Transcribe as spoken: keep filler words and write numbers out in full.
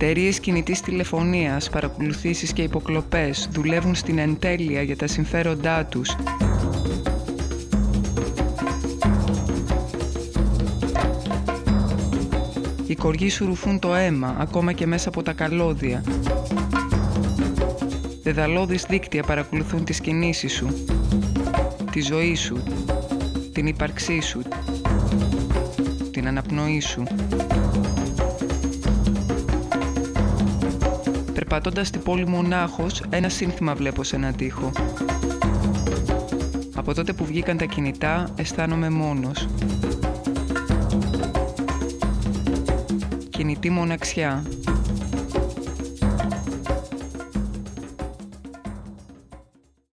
Εταιρείες κινητής τηλεφωνίας, παρακολουθήσεις και υποκλοπές δουλεύουν στην εντέλεια για τα συμφέροντά τους. Οι κοργοί σου ρουφούν το αίμα, ακόμα και μέσα από τα καλώδια. Δεδαλώδεις δίκτυα παρακολουθούν τις κινήσεις σου, τη ζωή σου, την ύπαρξή σου, την αναπνοή σου. Περπατώντας στην πόλη μονάχος, ένα σύνθημα βλέπω σε έναν τοίχο. Από τότε που βγήκαν τα κινητά, αισθάνομαι μόνος. Κινητή μοναξιά.